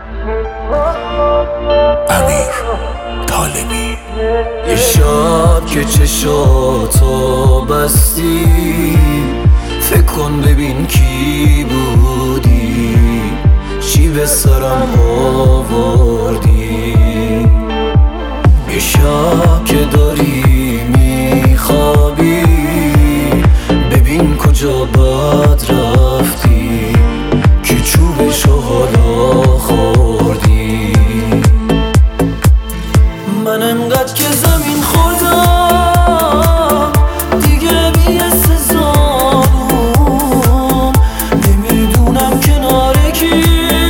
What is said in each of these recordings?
امیر طالبی. یه شب که چشاتو بستی، فکر کن ببین کی بودی، چی به سرم آوردی. یه شب که داری میخوابی، ببین کجا بد رفتی، که چوبشو حالا خوردی. من انقدر که زمین خوردم دیگه بی سزارم، نمیدونم کنار کی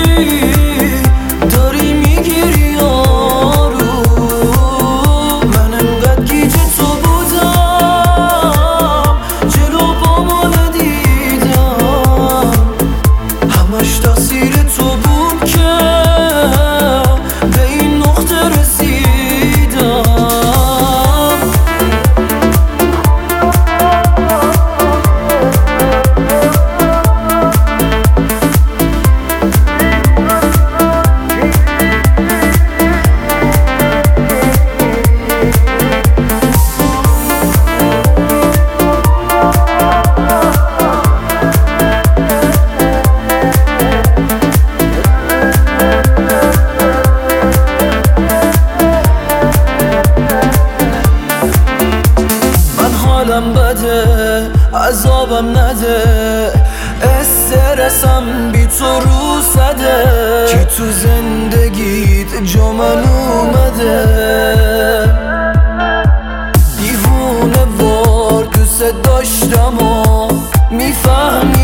داری میگیری یارو. من انقدر گیج تو بودم، جلو پامو ندیدم، همش تقصیر تو بود که به این نقطه رسیدم. حالم بده، عذابم نده، استرسم بی تو رو زده، کی تو زندگیت جا من اومده. دیوونه وار دوست داشتم و میفهمی